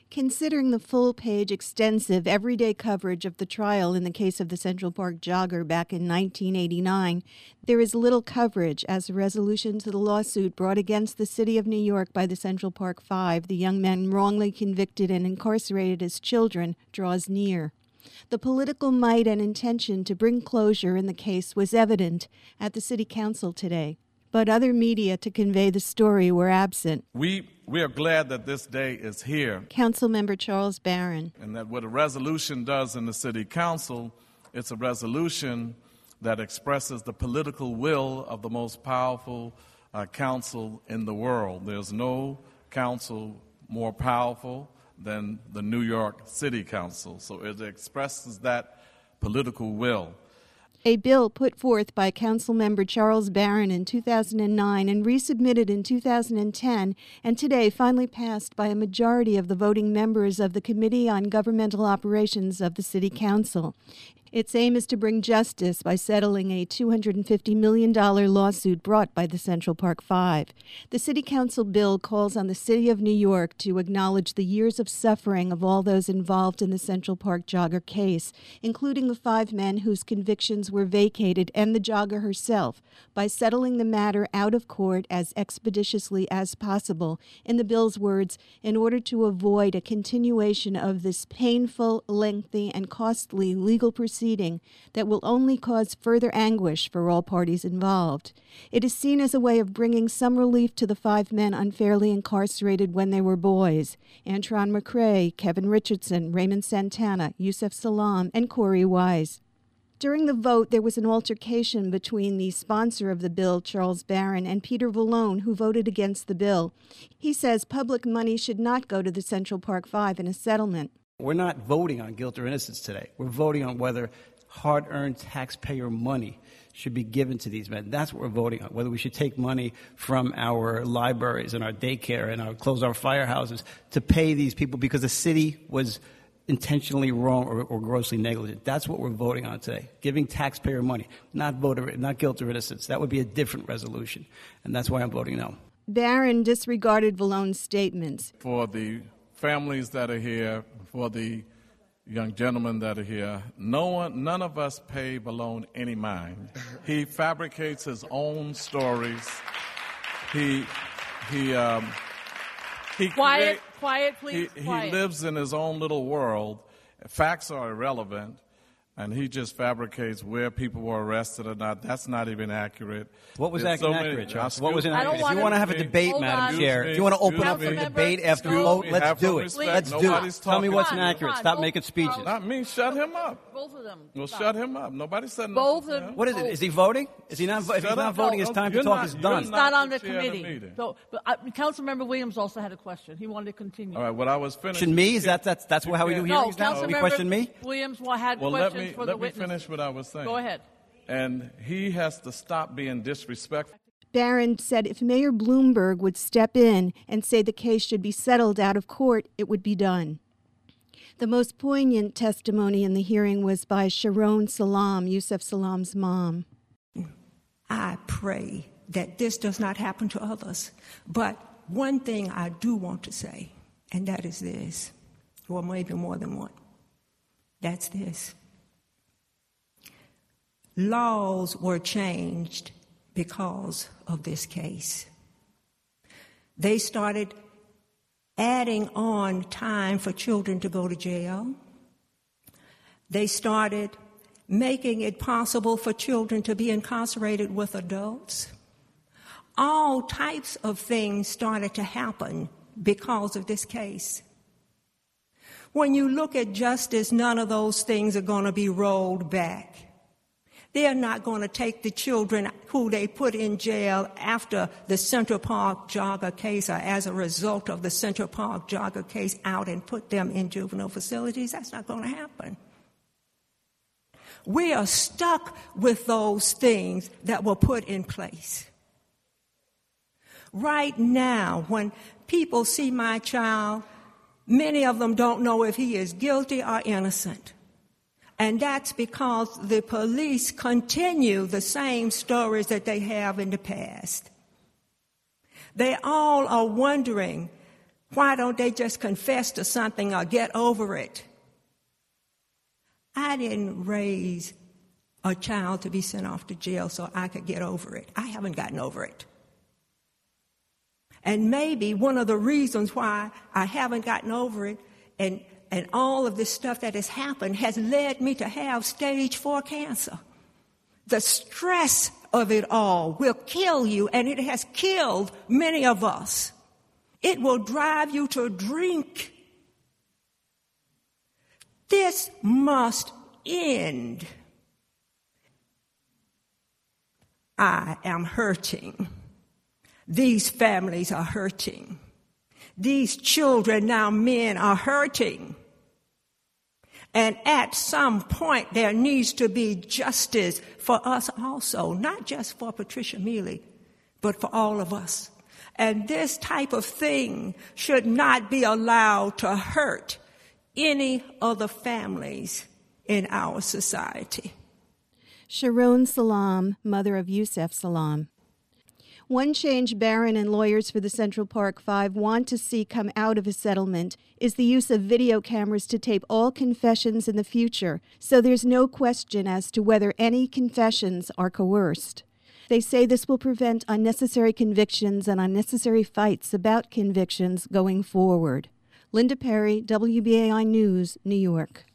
Considering the full-page, extensive, everyday coverage of the trial in the case of the Central Park jogger back in 1989, there is little coverage as a resolution to the lawsuit brought against the City of New York by the Central Park Five, the young men wrongly convicted and incarcerated as children, draws near. The political might and intention to bring closure in the case was evident at the City Council today, but other media to convey the story were absent. We are glad that this day is here. Councilmember Charles Barron. And that what a resolution does in the City Council, it's a resolution that expresses the political will of the most powerful council in the world. There's no council more powerful than the New York City Council. So it expresses that political will. A bill put forth by Councilmember Charles Barron in 2009 and resubmitted in 2010, and today finally passed by a majority of the voting members of the Committee on Governmental Operations of the City Council. Its aim is to bring justice by settling a $250 million lawsuit brought by the Central Park Five. The City Council bill calls on the City of New York to acknowledge the years of suffering of all those involved in the Central Park jogger case, including the 5 men whose convictions were vacated and the jogger herself, by settling the matter out of court as expeditiously as possible, in the bill's words, in order to avoid a continuation of this painful, lengthy, and costly legal proceeding that will only cause further anguish for all parties involved. It is seen as a way of bringing some relief to the 5 men unfairly incarcerated when they were boys: Antron McCray, Kevin Richardson, Raymond Santana, Yusef Salaam, and Corey Wise. During the vote, there was an altercation between the sponsor of the bill, Charles Barron, and Peter Vallone, who voted against the bill. He says public money should not go to the Central Park Five in a settlement. We're not voting on guilt or innocence today. We're voting on whether hard-earned taxpayer money should be given to these men. That's what we're voting on, whether we should take money from our libraries and our daycare and close our firehouses to pay these people because the city was intentionally wrong or grossly negligent. That's what we're voting on today, giving taxpayer money, not guilt or innocence. That would be a different resolution, and that's why I'm voting no. Barron disregarded Vallone's statements. For the families that are here, for the young gentlemen that are here, none of us pay Vallone any mind. He fabricates his own stories. Quiet, please. He lives in his own little world. Facts are irrelevant, and he just fabricates where people were arrested or not. That's not even accurate. What was inaccurate, Charles? What was inaccurate? If you want to have a debate, Madam Chair, if you want to open up a debate after the vote, let's do it. Let's do it. Tell me what's inaccurate. Stop making speeches. Not me. Shut him up. Both of them. Well, shut him up. Nobody said both nothing. of them. What is it? Is he voting? Is he not? If he's not voting, his time to talk is done. It's not on the committee. So, Councilmember Williams also had a question. He wanted to continue. All right. What I was finishing. Question me? Is that's how we do hearings now? We question me? Williams had questions for the witness. Let me finish what I was saying. Go ahead. And he has to stop being disrespectful. Barron said if Mayor Bloomberg would step in and say the case should be settled out of court, it would be done. The most poignant testimony in the hearing was by Sharon Salaam, Yusef Salaam's mom. I pray that this does not happen to others. But one thing I do want to say, and that is this, or maybe more than one. That's this. Laws were changed because of this case. They started adding on time for children to go to jail. They started making it possible for children to be incarcerated with adults. All types of things started to happen because of this case. When you look at justice, none of those things are going to be rolled back. They're not going to take the children who they put in jail after the Central Park jogger case or as a result of the Central Park jogger case out and put them in juvenile facilities. That's not going to happen. We are stuck with those things that were put in place. Right now, when people see my child, many of them don't know if he is guilty or innocent. And that's because the police continue the same stories that they have in the past. They all are wondering, Why don't they just confess to something or get over it? I didn't raise a child to be sent off to jail so I could get over it. I haven't gotten over it. And maybe one of the reasons why I haven't gotten over it and all of this stuff that has happened has led me to have stage 4 cancer. The stress of it all will kill you, and it has killed many of us. It will drive you to drink. This must end. I am hurting. These families are hurting. These children, now men, are hurting. And at some point, there needs to be justice for us also, not just for Patricia Mealy, but for all of us. And this type of thing should not be allowed to hurt any of the families in our society. Sharon Salam, mother of Yusef Salam. One change Barron and lawyers for the Central Park Five want to see come out of a settlement is the use of video cameras to tape all confessions in the future, so there's no question as to whether any confessions are coerced. They say this will prevent unnecessary convictions and unnecessary fights about convictions going forward. Linda Perry, WBAI News, New York.